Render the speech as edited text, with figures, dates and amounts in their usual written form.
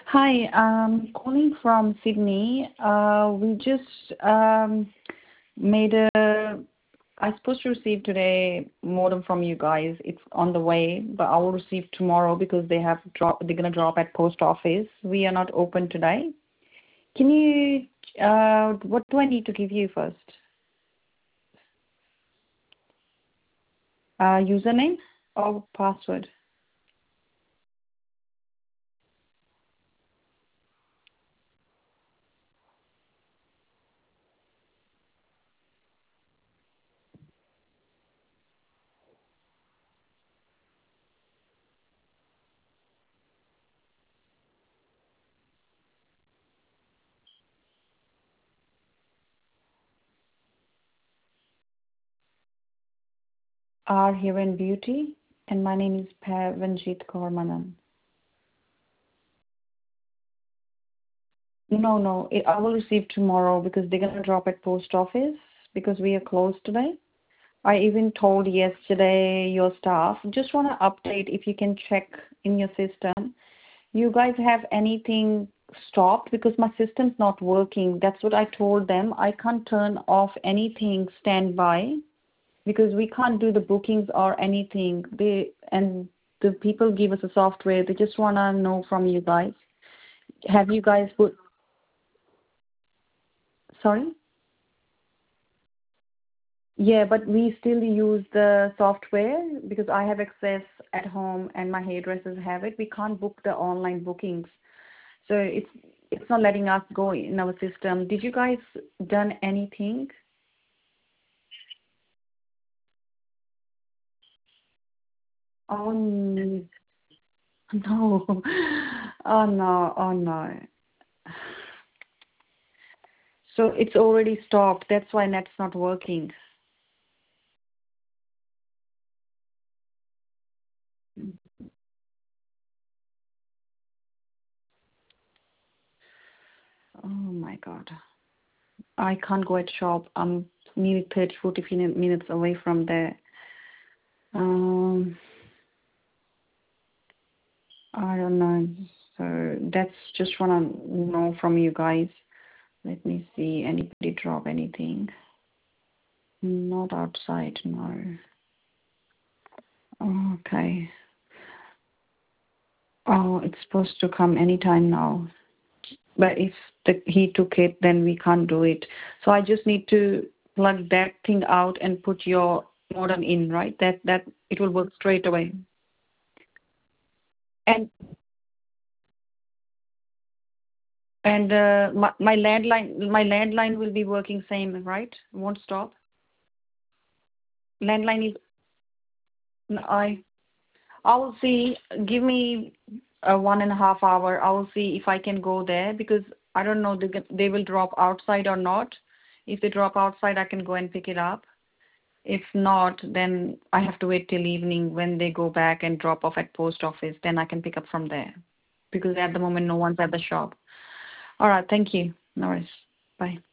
Hi, calling from Sydney. We just made a. I supposed to receive today modem from you guys. It's on the way, but I will receive tomorrow because they're gonna drop at post office. We are not open today. Can you? What do I need to give you first? Username or password? R Hiren Beauty, and my name is Pavanjit Kaur Manan. No. I will receive tomorrow because they're gonna drop at post office because we are closed today. I even told yesterday your staff. Just want to update if you can check in your system. You guys have anything stopped because my system's not working. That's what I told them. I can't turn off anything standby because we can't do the bookings or anything. The people give us a software. They just want to know from you guys. Have you guys put? Sorry. Yeah, but we still use the software because I have access at home and my hairdressers have it. We can't book the online bookings. So it's not letting us go in our system. Did you guys done anything? Oh no. Oh no. Oh no. So it's already stopped. That's why net's not working. Oh my God. I can't go at shop. I'm nearly 30, 40 minutes away from there. Um, I don't know. So that's just want to know from you guys. Let me see. Anybody drop anything? Not outside, no. Okay. Oh, it's supposed to come anytime now. But if he took it, then we can't do it. So I just need to plug that thing out and put your modem in, right? That it will work straight away. And my landline will be working same, right? Won't stop. Landline is I will see. Give me a 1.5 hour. I will see if I can go there because I don't know they will drop outside or not. If they drop outside, I can go and pick it up. If not, then I have to wait till evening when they go back and drop off at post office. Then I can pick up from there because at the moment no one's at the shop. All right. Thank you. No worries. Bye.